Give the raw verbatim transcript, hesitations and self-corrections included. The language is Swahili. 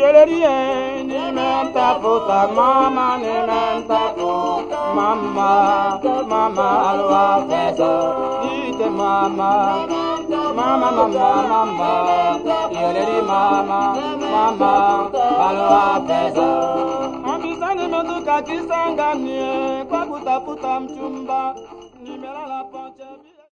Yelerie nimentafuta mama, nimentafuta mama, mama alwa pesa, ite mama, mama mama mama, yeleri mama, mama alwa pesa. Ambisani meduka kisanganie kwa kutafuta mchumba, nimelala pacha.